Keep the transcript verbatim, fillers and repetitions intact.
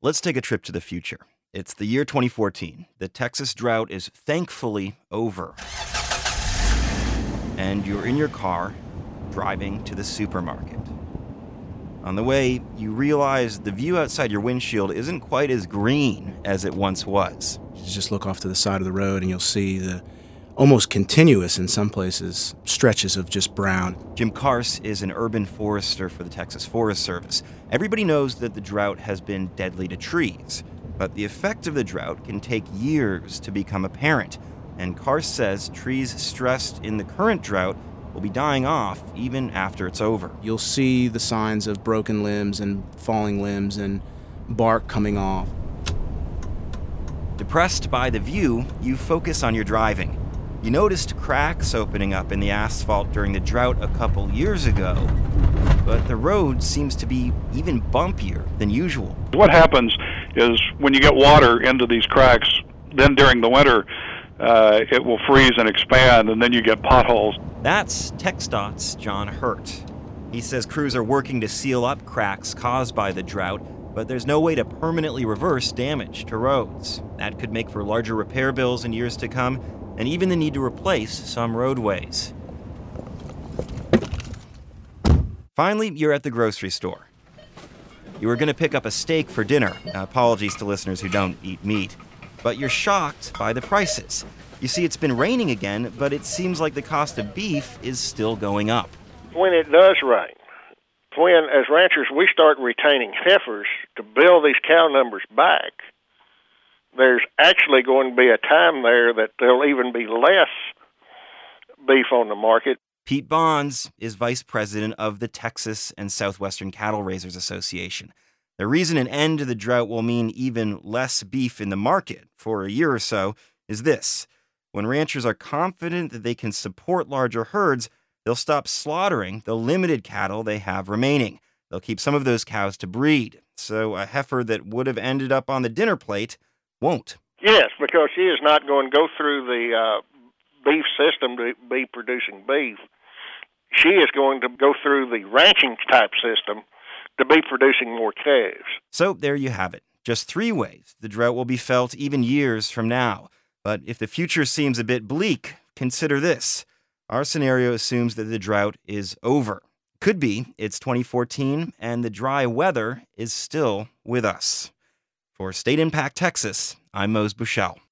Let's take a trip to the future. It's the year twenty fourteen. The Texas drought is thankfully over. And you're in your car, driving to the supermarket. On the way, you realize the view outside your windshield isn't quite as green as it once was. You just look off to the side of the road and you'll see the almost continuous, in some places, stretches of just brown. Jim Karst is an urban forester for the Texas Forest Service. Everybody knows that the drought has been deadly to trees, but the effect of the drought can take years to become apparent. And Karst says trees stressed in the current drought will be dying off even after it's over. You'll see the signs of broken limbs and falling limbs and bark coming off. Depressed by the view, you focus on your driving. You noticed cracks opening up in the asphalt during the drought a couple years ago, but the road seems to be even bumpier than usual. What happens is when you get water into these cracks, then during the winter, uh, it will freeze and expand, and then you get potholes. That's TxDOT's John Hurt. He says crews are working to seal up cracks caused by the drought, but there's no way to permanently reverse damage to roads. That could make for larger repair bills in years to come, and even the need to replace some roadways. Finally, you're at the grocery store. You were going to pick up a steak for dinner. Uh, apologies to listeners who don't eat meat. But you're shocked by the prices. You see, it's been raining again, but it seems like the cost of beef is still going up. When it does rain, when, as ranchers, we start retaining heifers to build these cow numbers back, there's actually going to be a time there that there'll even be less beef on the market. Pete Bonds is vice president of the Texas and Southwestern Cattle Raisers Association. The reason an end to the drought will mean even less beef in the market for a year or so is this. When ranchers are confident that they can support larger herds, they'll stop slaughtering the limited cattle they have remaining. They'll keep some of those cows to breed. So a heifer that would have ended up on the dinner plate won't. Yes, because she is not going to go through the uh, beef system to be producing beef. She is going to go through the ranching type system to be producing more calves. So there you have it. Just three ways the drought will be felt even years from now. But if the future seems a bit bleak, consider this. Our scenario assumes that the drought is over. Could be it's twenty fourteen and the dry weather is still with us. For State Impact Texas, I'm Mose Bushell.